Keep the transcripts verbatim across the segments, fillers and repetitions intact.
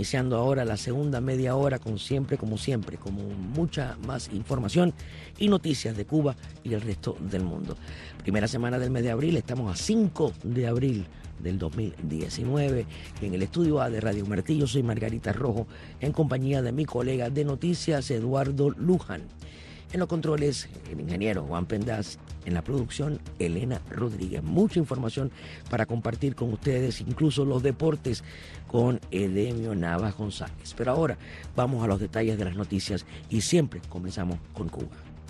iniciando ahora la segunda media hora con siempre, como siempre, como mucha más información y noticias de Cuba y el resto del mundo. Primera semana del mes de abril, estamos a cinco de abril del dos mil diecinueve. En el estudio A de Radio Martí, yo soy Margarita Rojo, en compañía de mi colega de noticias, Eduardo Luján. En los controles, el ingeniero Juan Pendas. En la producción, Elena Rodríguez. Mucha información para compartir con ustedes, incluso los deportes con Edemio Navas González. Pero ahora vamos a los detalles de las noticias y siempre comenzamos con Cuba.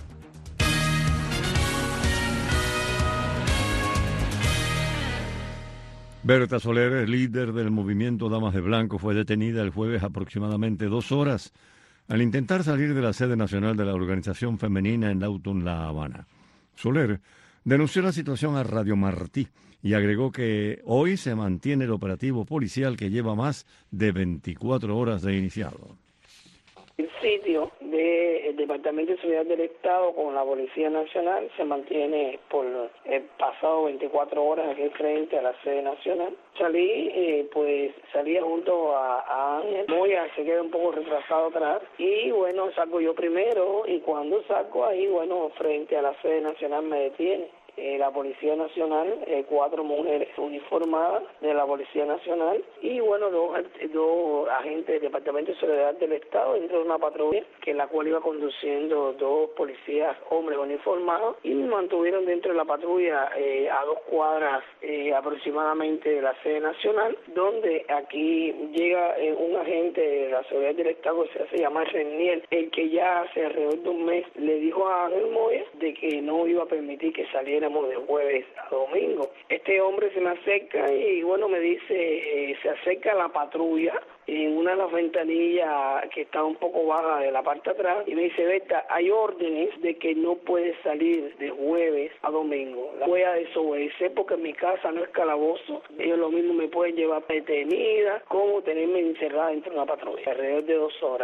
Berta Soler, líder del movimiento Damas de Blanco, fue detenida el jueves aproximadamente dos horas al intentar salir de la sede nacional de la organización femenina en Downtown La Habana. Soler denunció la situación a Radio Martí y agregó que hoy se mantiene el operativo policial que lleva más de veinticuatro horas de iniciado. El sitio del Departamento de Seguridad del Estado con la Policía Nacional se mantiene por el pasado veinticuatro horas aquí frente a la sede nacional. Salí, eh, pues salía junto a, a Ángel Moya, se queda un poco retrasado atrás, y bueno, salgo yo primero, y cuando salgo ahí, bueno, frente a la sede nacional me detiene. Eh, la Policía Nacional, eh, cuatro mujeres uniformadas de la Policía Nacional y bueno, dos, dos agentes del Departamento de Seguridad del Estado dentro de una patrulla que en la cual iba conduciendo dos policías hombres uniformados y me mantuvieron dentro de la patrulla eh, a dos cuadras eh, aproximadamente de la sede nacional, donde aquí llega eh, un agente de la Seguridad del Estado que se hace llamar Reniel, el que ya hace alrededor de un mes le dijo a Ángel Moya de que no iba a permitir que saliera de jueves a domingo. Este hombre se me acerca y bueno, me dice, eh, se acerca a la patrulla en una de las ventanillas que está un poco baja de la parte de atrás y me dice, Berta, hay órdenes de que no puedes salir de jueves a domingo. La voy a desobedecer porque en mi casa no es calabozo. Ellos lo mismo me pueden llevar detenida como tenerme encerrada dentro de una patrulla alrededor de dos horas.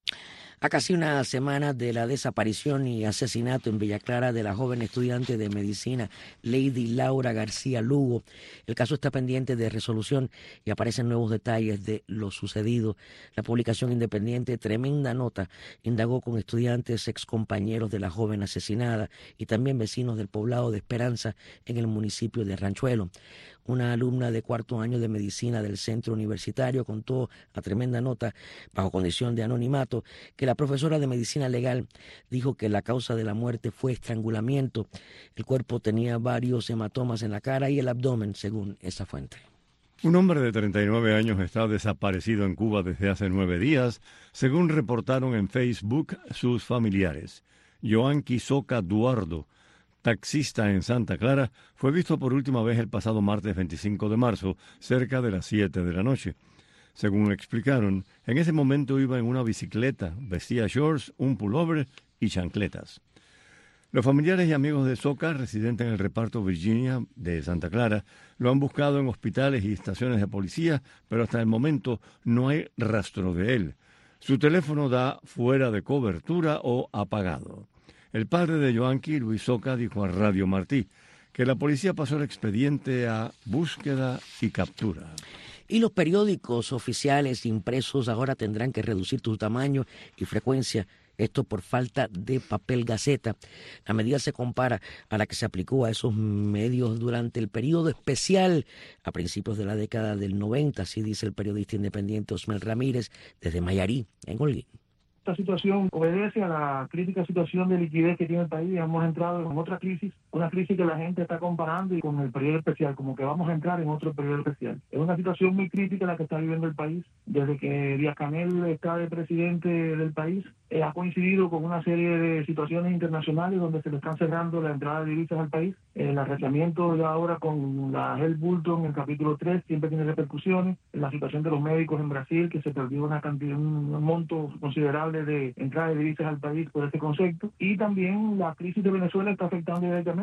A casi una semana de la desaparición y asesinato en Villa Clara de la joven estudiante de medicina Lady Laura García Lugo, el caso está pendiente de resolución y aparecen nuevos detalles de lo sucedido. La publicación independiente Tremenda Nota indagó con estudiantes, excompañeros de la joven asesinada y también vecinos del poblado de Esperanza en el municipio de Ranchuelo. Una alumna de cuarto año de medicina del centro universitario contó a Tremenda Nota, bajo condición de anonimato, que la profesora de medicina legal dijo que la causa de la muerte fue estrangulamiento. El cuerpo tenía varios hematomas en la cara y el abdomen, según esa fuente. Un hombre de treinta y nueve años está desaparecido en Cuba desde hace nueve días, según reportaron en Facebook sus familiares. Joan Quisoca Duardo, taxista en Santa Clara, fue visto por última vez el pasado martes veinticinco de marzo, cerca de las siete de la noche. Según explicaron, en ese momento iba en una bicicleta, vestía shorts, un pullover y chancletas. Los familiares y amigos de Soca, residentes en el reparto Virginia de Santa Clara, lo han buscado en hospitales y estaciones de policía, pero hasta el momento no hay rastro de él. Su teléfono da fuera de cobertura o apagado. El padre de Joanqui, Luis Soca, dijo a Radio Martí que la policía pasó el expediente a búsqueda y captura. Y los periódicos oficiales impresos ahora tendrán que reducir su tamaño y frecuencia, esto por falta de papel gaceta. La medida se compara a la que se aplicó a esos medios durante el periodo especial a principios de la década del noventa, así dice el periodista independiente Osmel Ramírez desde Mayarí, en Holguín. Esta situación obedece a la crítica situación de liquidez que tiene el país. Hemos entrado en otra crisis, una crisis que la gente está comparando y con el periodo especial, como que vamos a entrar en otro periodo especial. Es una situación muy crítica la que está viviendo el país. Desde que Díaz-Canel está de presidente del país, eh, ha coincidido con una serie de situaciones internacionales donde se le están cerrando la entrada de divisas al país. El arrestamiento de ahora con la Helm Burton en el capítulo tres siempre tiene repercusiones. La situación de los médicos en Brasil, que se perdió una cantidad, un monto considerable de entrada de divisas al país por este concepto, y también la crisis de Venezuela está afectando directamente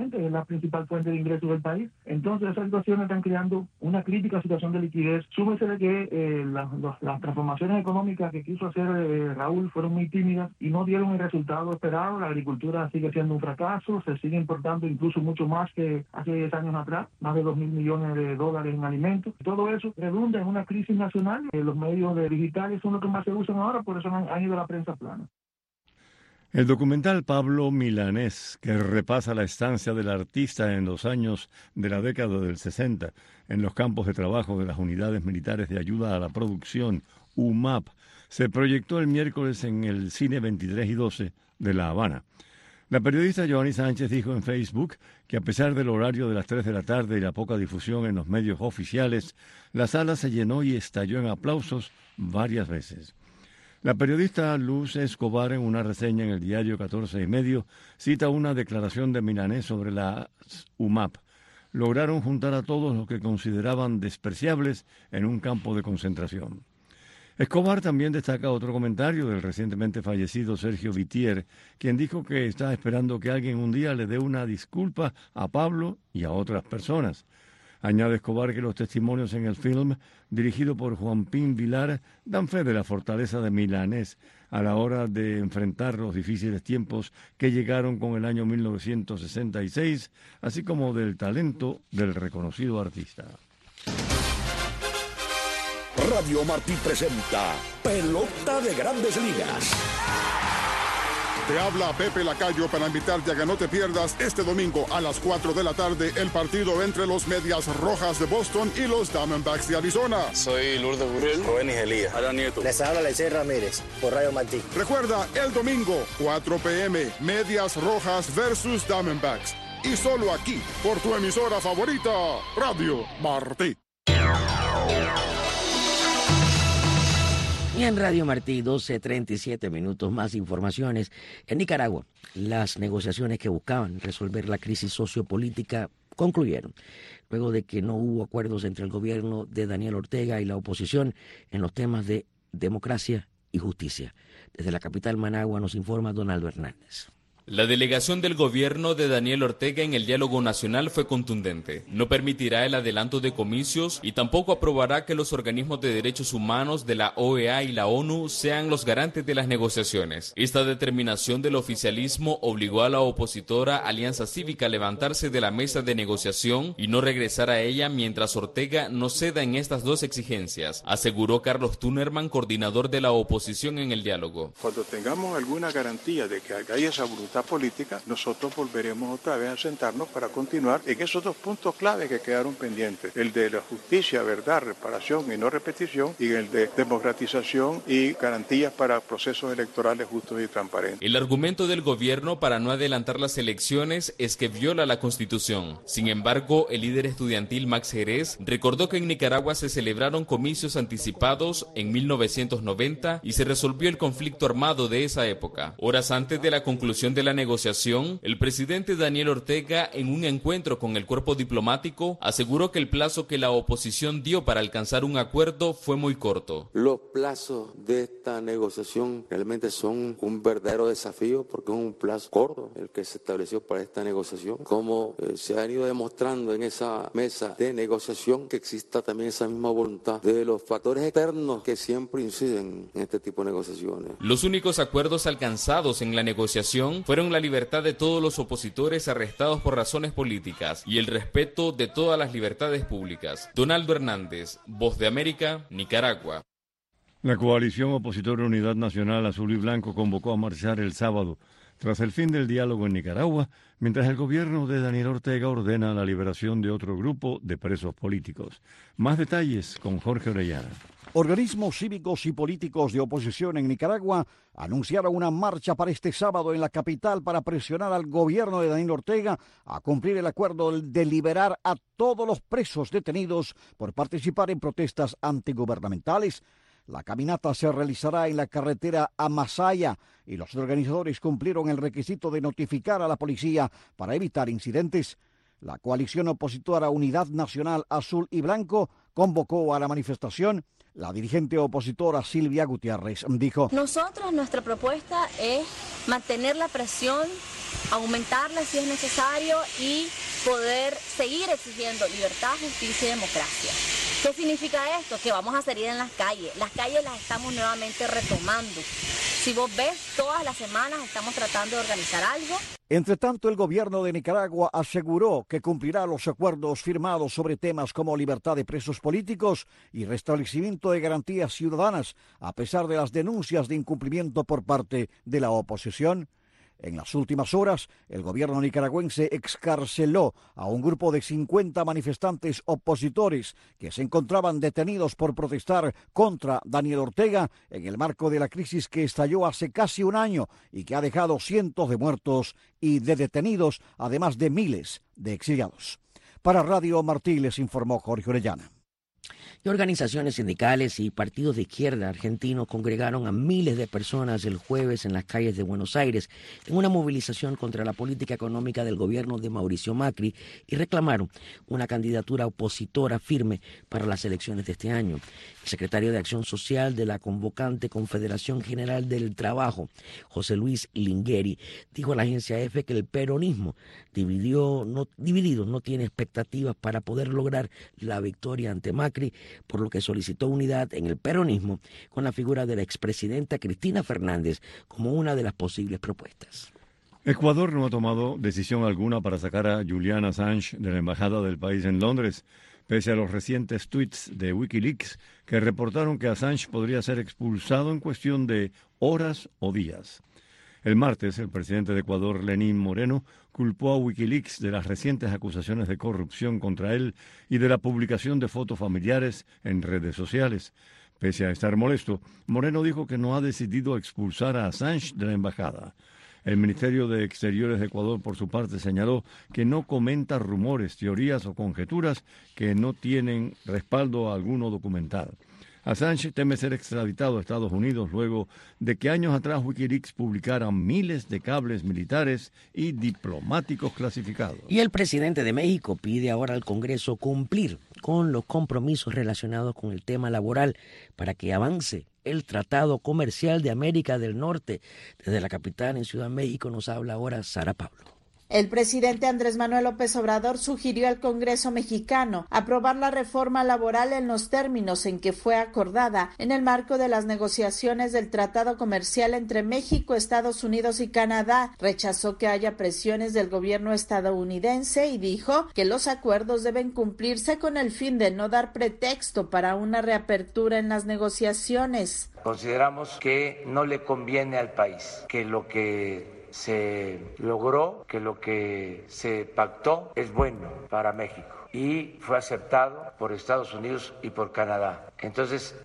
prácticamente es la principal fuente de ingresos del país. Entonces esas situaciones están creando una crítica situación de liquidez. Súmese de que eh, la, los, las transformaciones económicas que quiso hacer eh, Raúl fueron muy tímidas y no dieron el resultado esperado. La agricultura sigue siendo un fracaso, se sigue importando incluso mucho más que hace diez años atrás, más de dos mil millones de dólares en alimentos. Todo eso redunda en una crisis nacional. Eh, los medios de digitales son los que más se usan ahora, por eso han, han ido a la prensa plana. El documental Pablo Milanés, que repasa la estancia del artista en los años de la década del sesenta en los campos de trabajo de las unidades militares de ayuda a la producción, U M A P, se proyectó el miércoles en el Cine veintitrés y doce de La Habana. La periodista Joanny Sánchez dijo en Facebook que a pesar del horario de las tres de la tarde y la poca difusión en los medios oficiales, la sala se llenó y estalló en aplausos varias veces. La periodista Luz Escobar, en una reseña en el diario catorce y medio, cita una declaración de Milanés sobre la U M A P. Lograron juntar a todos los que consideraban despreciables en un campo de concentración. Escobar también destaca otro comentario del recientemente fallecido Sergio Vitier, quien dijo que está esperando que alguien un día le dé una disculpa a Pablo y a otras personas. Añade Escobar que los testimonios en el film, dirigido por Juan Pín Vilar, dan fe de la fortaleza de Milanés a la hora de enfrentar los difíciles tiempos que llegaron con el año mil novecientos sesenta y seis, así como del talento del reconocido artista. Radio Martí presenta Pelota de Grandes Ligas. Te habla Pepe Lacayo para invitarte a que no te pierdas este domingo a las cuatro de la tarde el partido entre los Medias Rojas de Boston y los Diamondbacks de Arizona. Soy Lourdes Burrell, Rubén Elías, Adán Nieto. Les habla Lecey Ramírez por Radio Martí. Recuerda, el domingo, cuatro p m, Medias Rojas versus Diamondbacks. Y solo aquí, por tu emisora favorita, Radio Martí. Y en Radio Martí, doce treinta y siete minutos, más informaciones. En Nicaragua, las negociaciones que buscaban resolver la crisis sociopolítica concluyeron, luego de que no hubo acuerdos entre el gobierno de Daniel Ortega y la oposición en los temas de democracia y justicia. Desde la capital Managua nos informa Donaldo Hernández. La delegación del gobierno de Daniel Ortega en el diálogo nacional fue contundente. No permitirá el adelanto de comicios y tampoco aprobará que los organismos de derechos humanos de la O E A y la ONU sean los garantes de las negociaciones. Esta determinación del oficialismo obligó a la opositora Alianza Cívica a levantarse de la mesa de negociación y no regresar a ella mientras Ortega no ceda en estas dos exigencias, aseguró Carlos Tunerman, coordinador de la oposición en el diálogo. Cuando tengamos alguna garantía de que haya esa voluntad política, nosotros volveremos otra vez a sentarnos para continuar en esos dos puntos clave que quedaron pendientes, el de la justicia, verdad, reparación y no repetición, y el de democratización y garantías para procesos electorales justos y transparentes. El argumento del gobierno para no adelantar las elecciones es que viola la Constitución. Sin embargo, el líder estudiantil Max Jerez recordó que en Nicaragua se celebraron comicios anticipados en mil novecientos noventa y se resolvió el conflicto armado de esa época. Horas antes de la conclusión de la negociación, el presidente Daniel Ortega, en un encuentro con el cuerpo diplomático, aseguró que el plazo que la oposición dio para alcanzar un acuerdo fue muy corto. Los plazos de esta negociación realmente son un verdadero desafío porque es un plazo corto el que se estableció para esta negociación. Como eh, se ha ido demostrando en esa mesa de negociación, que exista también esa misma voluntad de los factores externos que siempre inciden en este tipo de negociaciones. Los únicos acuerdos alcanzados en la negociación fueron la libertad de todos los opositores arrestados por razones políticas y el respeto de todas las libertades públicas. Donaldo Hernández, Voz de América, Nicaragua. La coalición opositora Unidad Nacional Azul y Blanco convocó a marchar el sábado tras el fin del diálogo en Nicaragua, mientras el gobierno de Daniel Ortega ordena la liberación de otro grupo de presos políticos. Más detalles con Jorge Orellana. Organismos cívicos y políticos de oposición en Nicaragua anunciaron una marcha para este sábado en la capital para presionar al gobierno de Daniel Ortega a cumplir el acuerdo de liberar a todos los presos detenidos por participar en protestas antigubernamentales. La caminata se realizará en la carretera a Masaya y los organizadores cumplieron el requisito de notificar a la policía para evitar incidentes. la coalición opositora Unidad Nacional Azul y Blanco convocó a la manifestación. La dirigente opositora Silvia Gutiérrez dijo: Nosotros, nuestra propuesta es mantener la presión, aumentarla si es necesario y poder seguir exigiendo libertad, justicia y democracia. ¿Qué significa esto? Que vamos a salir en las calles. Las calles las estamos nuevamente retomando. Si vos ves, todas las semanas estamos tratando de organizar algo. Entre tanto, el gobierno de Nicaragua aseguró que cumplirá los acuerdos firmados sobre temas como libertad de presos políticos y restablecimiento de garantías ciudadanas, a pesar de las denuncias de incumplimiento por parte de la oposición. En las últimas horas, el gobierno nicaragüense excarceló a un grupo de cincuenta manifestantes opositores que se encontraban detenidos por protestar contra Daniel Ortega en el marco de la crisis que estalló hace casi un año y que ha dejado cientos de muertos y de detenidos, además de miles de exiliados. Para Radio Martí les informó Jorge Orellana. Y organizaciones sindicales y partidos de izquierda argentinos congregaron a miles de personas el jueves en las calles de Buenos Aires en una movilización contra la política económica del gobierno de Mauricio Macri y reclamaron una candidatura opositora firme para las elecciones de este año. El secretario de Acción Social de la convocante Confederación General del Trabajo, José Luis Lingueri, dijo a la agencia EFE que el peronismo dividió, no, dividido no tiene expectativas para poder lograr la victoria ante Macri, por lo que solicitó unidad en el peronismo con la figura de la expresidenta Cristina Fernández como una de las posibles propuestas. Ecuador no ha tomado decisión alguna para sacar a Julian Assange de la embajada del país en Londres, pese a los recientes tweets de Wikileaks que reportaron que Assange podría ser expulsado en cuestión de horas o días. El martes, el presidente de Ecuador, Lenín Moreno, culpó a Wikileaks de las recientes acusaciones de corrupción contra él y de la publicación de fotos familiares en redes sociales. Pese a estar molesto, Moreno dijo que no ha decidido expulsar a Assange de la embajada. El Ministerio de Exteriores de Ecuador, por su parte, señaló que no comenta rumores, teorías o conjeturas que no tienen respaldo alguno documental. Assange teme ser extraditado a Estados Unidos luego de que años atrás Wikileaks publicara miles de cables militares y diplomáticos clasificados. Y el presidente de México pide ahora al Congreso cumplir con los compromisos relacionados con el tema laboral para que avance el Tratado Comercial de América del Norte. Desde la capital, en Ciudad de México, nos habla ahora Sara Pablo. El presidente Andrés Manuel López Obrador sugirió al Congreso mexicano aprobar la reforma laboral en los términos en que fue acordada en el marco de las negociaciones del Tratado Comercial entre México, Estados Unidos y Canadá. Rechazó que haya presiones del gobierno estadounidense y dijo que los acuerdos deben cumplirse con el fin de no dar pretexto para una reapertura en las negociaciones. Consideramos que no le conviene al país que lo que se logró, que lo que se pactó es bueno para México y fue aceptado por Estados Unidos y por Canadá. Entonces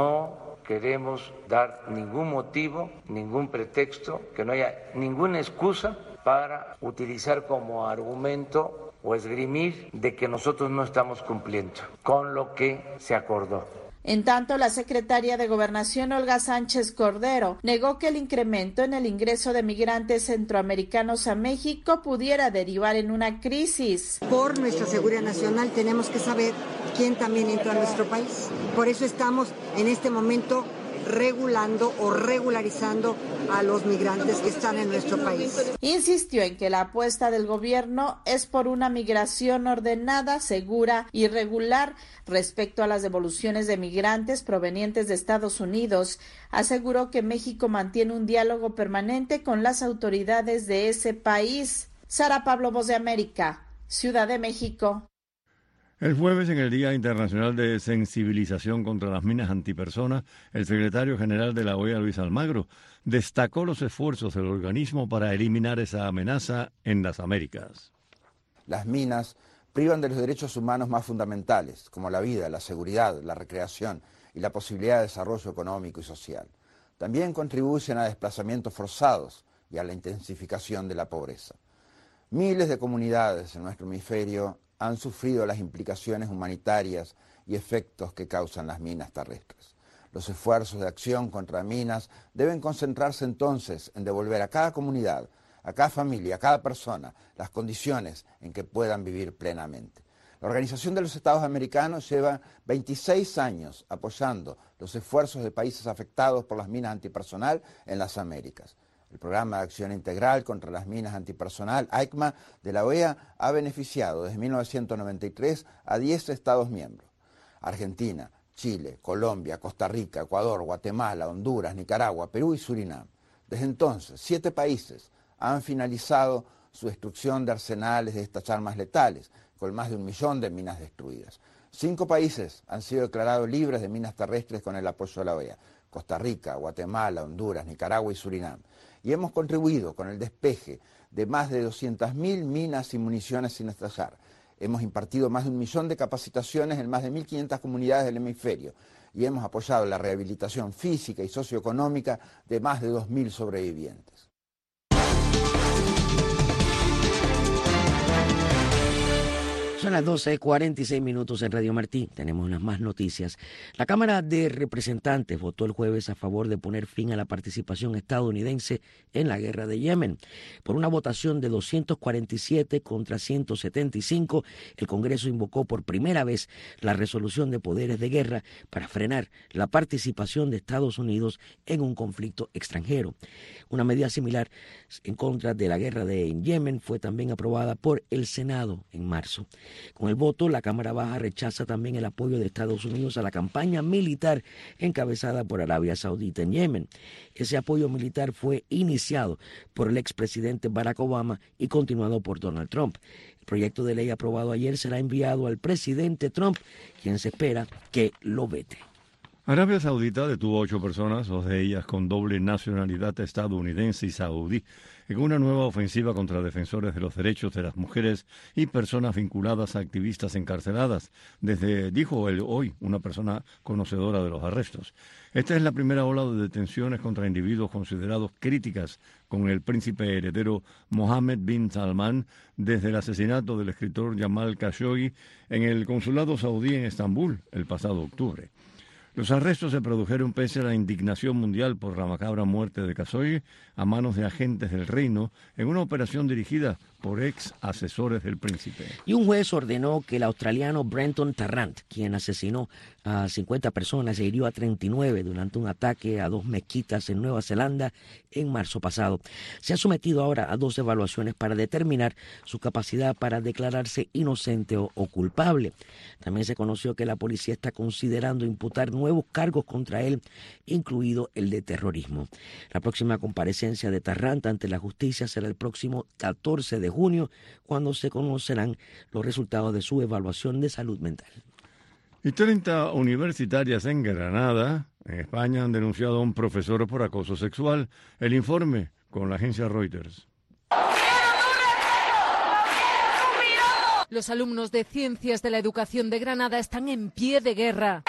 no queremos dar ningún motivo, ningún pretexto, que no haya ninguna excusa para utilizar como argumento o esgrimir de que nosotros no estamos cumpliendo con lo que se acordó. En tanto, la secretaria de Gobernación, Olga Sánchez Cordero, negó que el incremento en el ingreso de migrantes centroamericanos a México pudiera derivar en una crisis. Por nuestra seguridad nacional tenemos que saber quién también entra a nuestro país. Por eso estamos en este momento regulando o regularizando a los migrantes que están en nuestro país. Insistió en que la apuesta del gobierno es por una migración ordenada, segura y regular. Respecto a las devoluciones de migrantes provenientes de Estados Unidos, aseguró que México mantiene un diálogo permanente con las autoridades de ese país. Sara Pablo, Voz de América, Ciudad de México. El jueves, en el Día Internacional de Sensibilización contra las Minas Antipersona, el secretario general de la O E A, Luis Almagro, destacó los esfuerzos del organismo para eliminar esa amenaza en las Américas. Las minas privan de los derechos humanos más fundamentales, como la vida, la seguridad, la recreación y la posibilidad de desarrollo económico y social. También contribuyen a desplazamientos forzados y a la intensificación de la pobreza. Miles de comunidades en nuestro hemisferio han sufrido las implicaciones humanitarias y efectos que causan las minas terrestres. Los esfuerzos de acción contra minas deben concentrarse entonces en devolver a cada comunidad a cada familia, a cada persona, las condiciones en que puedan vivir plenamente. La Organización de los Estados Americanos lleva veintiséis años apoyando los esfuerzos de países afectados por las minas antipersonal en las Américas. El Programa de Acción Integral contra las Minas Antipersonal, A I C M A, de la O E A, ha beneficiado desde mil novecientos noventa y tres a diez Estados miembros. Argentina, Chile, Colombia, Costa Rica, Ecuador, Guatemala, Honduras, Nicaragua, Perú y Surinam. Desde entonces, siete países han finalizado su destrucción de arsenales de estas armas letales, con más de un millón de minas destruidas. Cinco países han sido declarados libres de minas terrestres con el apoyo de la O E A: Costa Rica, Guatemala, Honduras, Nicaragua y Surinam. Y hemos contribuido con el despeje de más de doscientas mil minas y municiones sin estallar. Hemos impartido más de un millón de capacitaciones en más de mil quinientas comunidades del hemisferio y hemos apoyado la rehabilitación física y socioeconómica de más de dos mil sobrevivientes. Son las doce cuarenta y seis minutos en Radio Martí. Tenemos unas más noticias. La Cámara de Representantes votó el jueves a favor de poner fin a la participación estadounidense en la guerra de Yemen. Por una votación de doscientos cuarenta y siete contra ciento setenta y cinco, el Congreso invocó por primera vez la resolución de poderes de guerra para frenar la participación de Estados Unidos en un conflicto extranjero. Una medida similar en contra de la guerra de Yemen fue también aprobada por el Senado en marzo. Con el voto, la Cámara Baja rechaza también el apoyo de Estados Unidos a la campaña militar encabezada por Arabia Saudita en Yemen. Ese apoyo militar fue iniciado por el expresidente Barack Obama y continuado por Donald Trump. El proyecto de ley aprobado ayer será enviado al presidente Trump, quien se espera que lo vete. Arabia Saudita detuvo a ocho personas, dos de ellas con doble nacionalidad estadounidense y saudí, en una nueva ofensiva contra defensores de los derechos de las mujeres y personas vinculadas a activistas encarceladas, desde, dijo él hoy, una persona conocedora de los arrestos. Esta es la primera ola de detenciones contra individuos considerados críticas con el príncipe heredero Mohammed bin Salman desde el asesinato del escritor Jamal Khashoggi en el consulado saudí en Estambul el pasado octubre. Los arrestos se produjeron pese a la indignación mundial por la macabra muerte de Khashoggi a manos de agentes del reino en una operación dirigida por ex asesores del príncipe. Y un juez ordenó que el australiano Brenton Tarrant, quien asesinó a cincuenta personas e hirió a treinta y nueve durante un ataque a dos mezquitas en Nueva Zelanda en marzo pasado, se ha sometido ahora a dos evaluaciones para determinar su capacidad para declararse inocente o, o culpable. También se conoció que la policía está considerando imputar nuevos cargos contra él, incluido el de terrorismo. La próxima comparecencia de Tarrant ante la justicia será el próximo catorce de junio, cuando se conocerán los resultados de su evaluación de salud mental. Y treinta universitarias en Granada, en España, han denunciado a un profesor por acoso sexual. El informe con la agencia Reuters. Los alumnos de Ciencias de la Educación de Granada están en pie de guerra.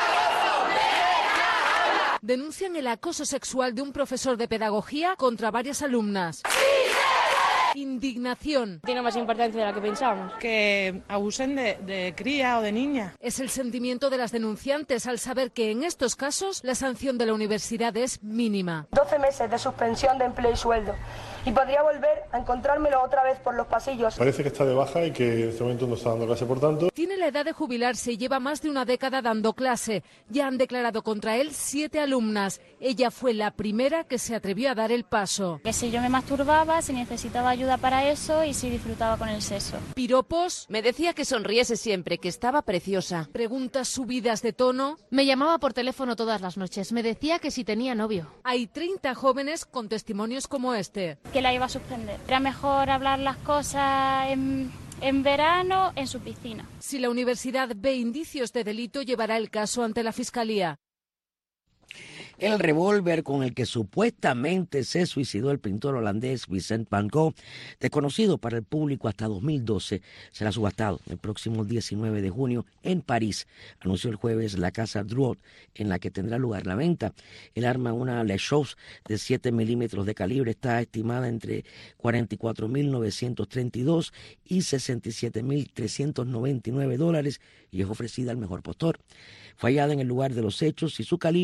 Denuncian el acoso sexual de un profesor de pedagogía contra varias alumnas. Indignación. Tiene más importancia de la que pensamos. Que abusen de, de cría o de niña. Es el sentimiento de las denunciantes al saber que en estos casos la sanción de la universidad es mínima. doce meses de suspensión de empleo y sueldo. Y podría volver a encontrármelo otra vez por los pasillos. Parece que está de baja y que en este momento no está dando clase, por tanto. Tiene la edad de jubilarse y lleva más de una década dando clase. Ya han declarado contra él siete alumnas. Ella fue la primera que se atrevió a dar el paso. Que si yo me masturbaba, si necesitaba ayuda para eso y si disfrutaba con el sexo. Piropos. Me decía que sonriese siempre, que estaba preciosa. Preguntas subidas de tono. Me llamaba por teléfono todas las noches. Me decía que si tenía novio. Hay treinta jóvenes con testimonios como este. Que la iba a suspender. Era mejor hablar las cosas en, en verano en su piscina. Si la universidad ve indicios de delito, llevará el caso ante la fiscalía. El revólver con el que supuestamente se suicidó el pintor holandés Vincent van Gogh, desconocido para el público hasta dos mil doce, será subastado el próximo diecinueve de junio en París, anunció el jueves la casa Drouot, en la que tendrá lugar la venta. El arma, una Le Chose de siete milímetros de calibre, está estimada entre cuarenta y cuatro mil novecientos treinta y dos y sesenta y siete mil trescientos noventa y nueve dólares y es ofrecida al mejor postor. Fue hallada en el lugar de los hechos y su calibre,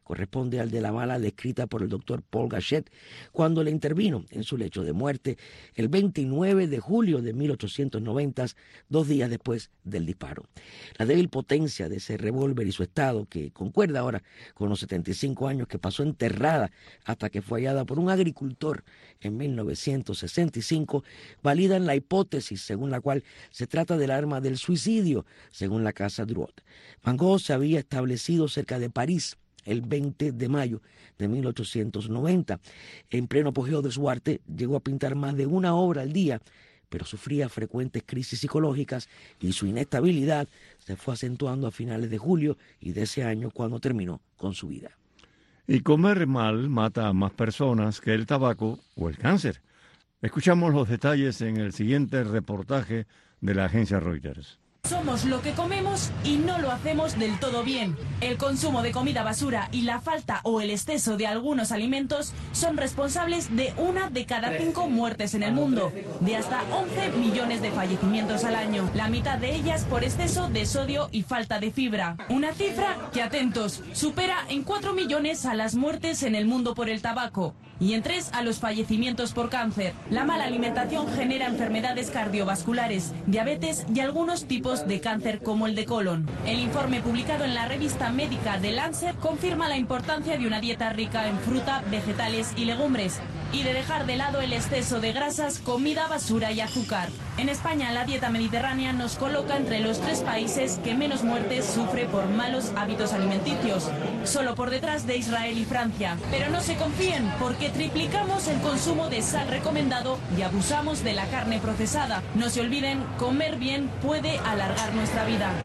corresponde al de la bala descrita por el doctor Paul Gachet cuando le intervino en su lecho de muerte el veintinueve de julio de mil ochocientos noventa, dos días después del disparo. La débil potencia de ese revólver y su estado, que concuerda ahora con los setenta y cinco años que pasó enterrada hasta que fue hallada por un agricultor en mil novecientos sesenta y cinco, validan la hipótesis según la cual se trata del arma del suicidio, según la casa Drouot. Van Gogh se había establecido cerca de París el veinte de mayo de mil ochocientos noventa. En pleno apogeo de su arte, llegó a pintar más de una obra al día, pero sufría frecuentes crisis psicológicas y su inestabilidad se fue acentuando a finales de julio y de ese año cuando terminó con su vida. Y comer mal mata a más personas que el tabaco o el cáncer. Escuchamos los detalles en el siguiente reportaje de la agencia Reuters. Somos lo que comemos y no lo hacemos del todo bien. El consumo de comida basura y la falta o el exceso de algunos alimentos son responsables de una de cada cinco muertes en el mundo, de hasta once millones de fallecimientos al año, la mitad de ellas por exceso de sodio y falta de fibra. Una cifra que, atentos, supera en cuatro millones a las muertes en el mundo por el tabaco y en tres a los fallecimientos por cáncer. La mala alimentación genera enfermedades cardiovasculares, diabetes y algunos tipos de cáncer como el de colon. El informe publicado en la revista médica The Lancet confirma la importancia de una dieta rica en fruta, vegetales y legumbres y de dejar de lado el exceso de grasas, comida basura y azúcar. En España, la dieta mediterránea nos coloca entre los tres países que menos muertes sufre por malos hábitos alimenticios, solo por detrás de Israel y Francia. Pero no se confíen, porque triplicamos el consumo de sal recomendado y abusamos de la carne procesada. No se olviden, comer bien puede alargar nuestra vida.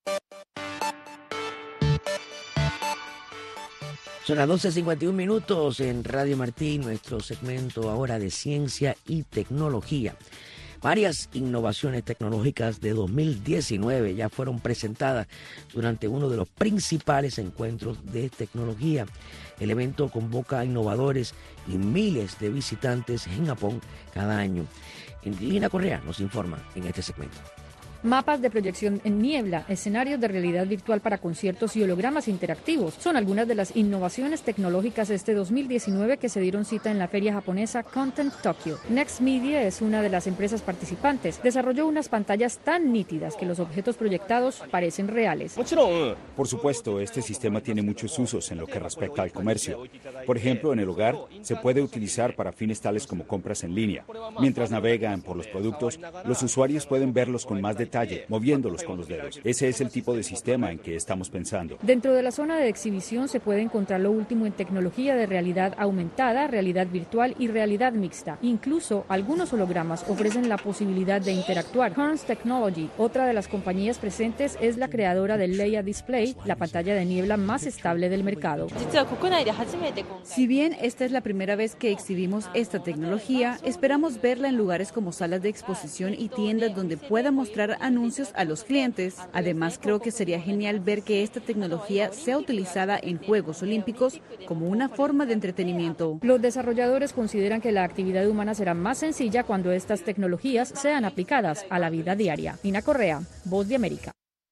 Son las doce cincuenta y un minutos en Radio Martí, nuestro segmento ahora de ciencia y tecnología. Varias innovaciones tecnológicas de dos mil diecinueve ya fueron presentadas durante uno de los principales encuentros de tecnología. El evento convoca a innovadores y miles de visitantes en Japón cada año. Lina Correa nos informa en este segmento. Mapas de proyección en niebla, escenarios de realidad virtual para conciertos y hologramas interactivos son algunas de las innovaciones tecnológicas este dos mil diecinueve que se dieron cita en la feria japonesa Content Tokyo. Next Media es una de las empresas participantes. Desarrolló unas pantallas tan nítidas que los objetos proyectados parecen reales. Por supuesto, este sistema tiene muchos usos en lo que respecta al comercio. Por ejemplo, en el hogar se puede utilizar para fines tales como compras en línea. Mientras navegan por los productos, los usuarios pueden verlos con más detalle, moviéndolos con los dedos. Ese es el tipo de sistema en que estamos pensando. Dentro de la zona de exhibición se puede encontrar lo último en tecnología de realidad aumentada, realidad virtual y realidad mixta. Incluso algunos hologramas ofrecen la posibilidad de interactuar. Kearns Technology, otra de las compañías presentes, es la creadora del Leia Display, la pantalla de niebla más estable del mercado. Si bien esta es la primera vez que exhibimos esta tecnología, esperamos verla en lugares como salas de exposición y tiendas donde pueda mostrar anuncios a los clientes. Además, creo que sería genial ver que esta tecnología sea utilizada en Juegos Olímpicos como una forma de entretenimiento. Los desarrolladores consideran que la actividad humana será más sencilla cuando estas tecnologías sean aplicadas a la vida diaria. Nina Correa, Voz de América.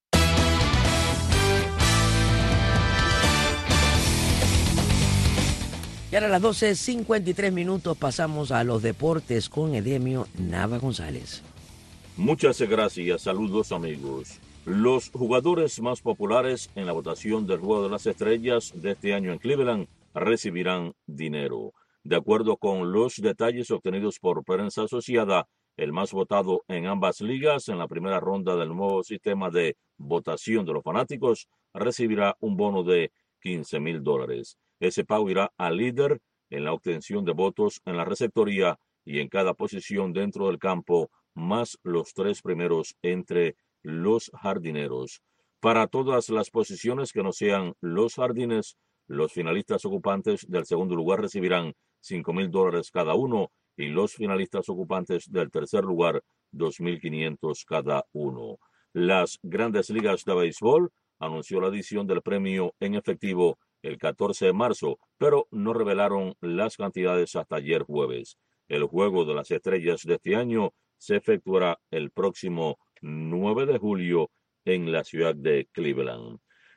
Y ahora a las doce cincuenta y tres minutos pasamos a los deportes con Edemio Nava González. Muchas gracias, saludos amigos. Los jugadores más populares en la votación del Juego de las Estrellas de este año en Cleveland recibirán dinero. De acuerdo con los detalles obtenidos por prensa asociada, el más votado en ambas ligas en la primera ronda del nuevo sistema de votación de los fanáticos recibirá un bono de quince mil dólares. Ese pago irá al líder en la obtención de votos en la receptoría y en cada posición dentro del campo, más los tres primeros entre los jardineros. Para todas las posiciones que no sean los jardines, los finalistas ocupantes del segundo lugar recibirán cinco mil dólares cada uno y los finalistas ocupantes del tercer lugar dos mil quinientos cada uno. Las Grandes Ligas de Béisbol anunció la adición del premio en efectivo el catorce de marzo, pero no revelaron las cantidades hasta ayer jueves. El Juego de las Estrellas de este año se efectuará el próximo nueve de julio en la ciudad de Cleveland.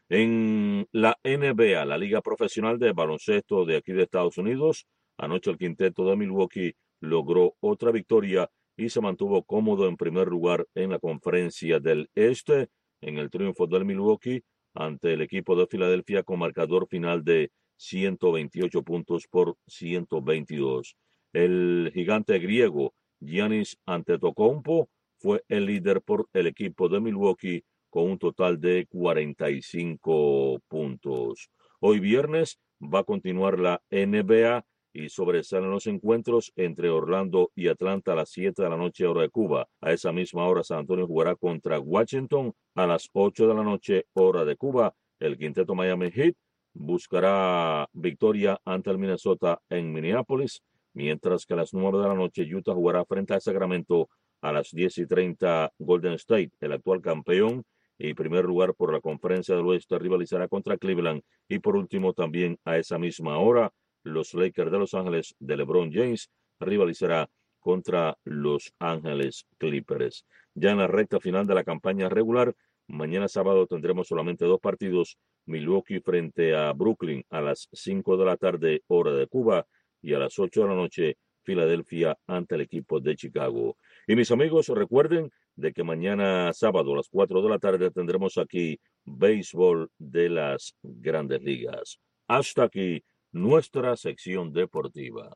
En la N B A, la Liga Profesional de Baloncesto de aquí de Estados Unidos, anoche el quinteto de Milwaukee logró otra victoria y se mantuvo cómodo en primer lugar en la Conferencia del Este, en el triunfo del Milwaukee ante el equipo de Filadelfia con marcador final de ciento veintiocho puntos por ciento veintidós. El gigante griego Giannis Antetokounmpo fue el líder por el equipo de Milwaukee con un total de cuarenta y cinco puntos. Hoy viernes va a continuar la N B A y sobresalen los encuentros entre Orlando y Atlanta a las siete de la noche hora de Cuba. A esa misma hora San Antonio jugará contra Washington a las ocho de la noche hora de Cuba. El quinteto Miami Heat buscará victoria ante el Minnesota en Minneapolis, mientras que a las nueve de la noche Utah jugará frente a Sacramento. A las diez y treinta Golden State, el actual campeón y primer lugar por la Conferencia del Oeste, rivalizará contra Cleveland. Y por último, también a esa misma hora, los Lakers de Los Ángeles de LeBron James rivalizará contra Los Ángeles Clippers. Ya en la recta final de la campaña regular, mañana sábado tendremos solamente dos partidos: Milwaukee frente a Brooklyn a las cinco de la tarde hora de Cuba y a las ocho de la noche Filadelfia ante el equipo de Chicago. Y mis amigos, recuerden de que mañana sábado a las cuatro de la tarde tendremos aquí béisbol de las Grandes Ligas. Hasta aquí nuestra sección deportiva.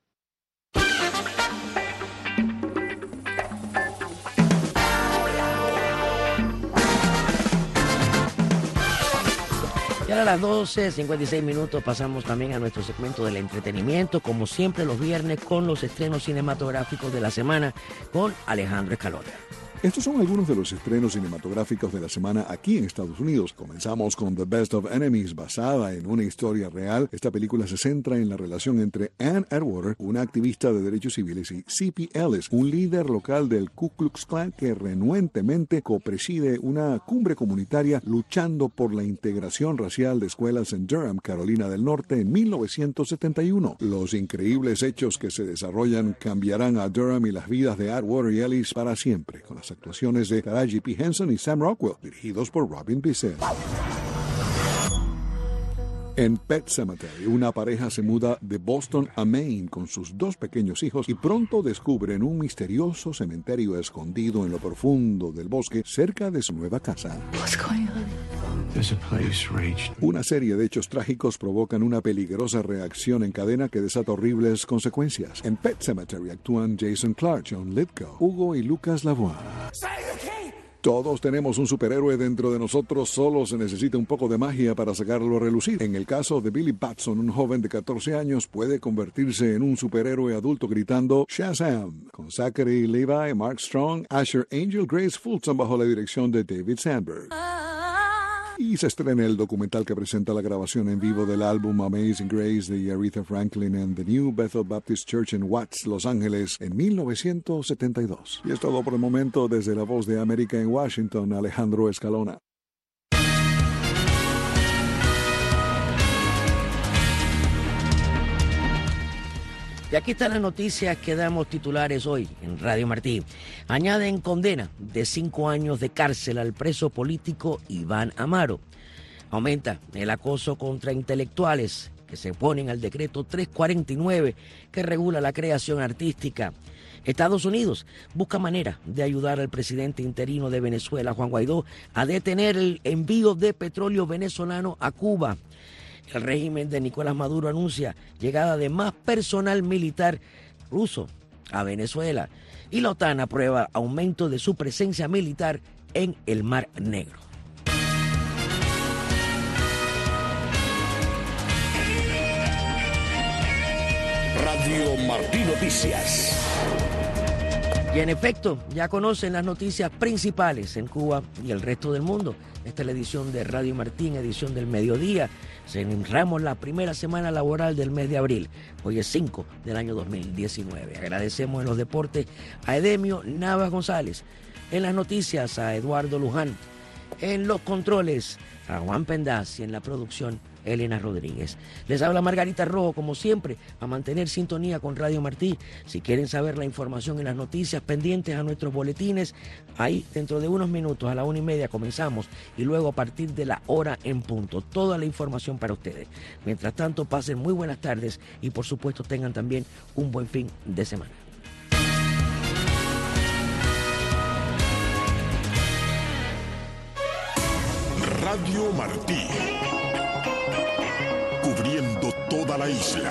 Y ahora a las doce cincuenta y seis minutos pasamos también a nuestro segmento del entretenimiento, como siempre los viernes con los estrenos cinematográficos de la semana con Alejandro Escalona. Estos son algunos de los estrenos cinematográficos de la semana aquí en Estados Unidos. Comenzamos con The Best of Enemies, basada en una historia real. Esta película se centra en la relación entre Ann Atwater, una activista de derechos civiles, y C P Ellis, un líder local del Ku Klux Klan que renuentemente copreside una cumbre comunitaria luchando por la integración racial de escuelas en Durham, Carolina del Norte, en mil novecientos setenta y uno. Los increíbles hechos que se desarrollan cambiarán a Durham y las vidas de Atwater y Ellis para siempre, con las actuaciones de Taraji P. Henson y Sam Rockwell, dirigidos por Robin Bissell. En Pet Sematary, una pareja se muda de Boston a Maine con sus dos pequeños hijos y pronto descubren un misterioso cementerio escondido en lo profundo del bosque cerca de su nueva casa. Una serie de hechos trágicos provocan una peligrosa reacción en cadena que desata horribles consecuencias. En Pet Sematary actúan Jason Clarke, John Lithgow, Hugo y Lucas Lavoie. Todos tenemos un superhéroe dentro de nosotros, solo se necesita un poco de magia para sacarlo a relucir. En el caso de Billy Batson, un joven de catorce años puede convertirse en un superhéroe adulto gritando Shazam, con Zachary Levi, Mark Strong, Asher Angel, Grace Fulton bajo la dirección de David Sandberg. Y se estrena el documental que presenta la grabación en vivo del álbum Amazing Grace de Aretha Franklin en The New Bethel Baptist Church en Watts, Los Ángeles, en mil novecientos setenta y dos. Y es todo por el momento. Desde La Voz de América en Washington, Alejandro Escalona. Y aquí están las noticias que damos titulares hoy en Radio Martí. Añaden condena de cinco años de cárcel al preso político Iván Amaro. Aumenta el acoso contra intelectuales que se oponen al decreto trescientos cuarenta y nueve que regula la creación artística. Estados Unidos busca manera de ayudar al presidente interino de Venezuela, Juan Guaidó, a detener el envío de petróleo venezolano a Cuba. El régimen de Nicolás Maduro anuncia llegada de más personal militar ruso a Venezuela y la OTAN aprueba aumento de su presencia militar en el Mar Negro. Radio Martí Noticias. Y en efecto, ya conocen las noticias principales en Cuba y el resto del mundo. Esta es la edición de Radio Martín, edición del mediodía. Cerramos la primera semana laboral del mes de abril. Hoy es cinco del año dos mil diecinueve. Agradecemos en los deportes a Edemio Navas González. En las noticias a Eduardo Luján. En los controles a Juan Pendaz y en la producción Elena Rodríguez. Les habla Margarita Rojo, como siempre, a mantener sintonía con Radio Martí. Si quieren saber la información y las noticias pendientes a nuestros boletines, ahí dentro de unos minutos, a la una y media comenzamos, y luego a partir de la hora en punto, toda la información para ustedes. Mientras tanto, pasen muy buenas tardes y por supuesto tengan también un buen fin de semana. Radio Martí, cubriendo toda la isla.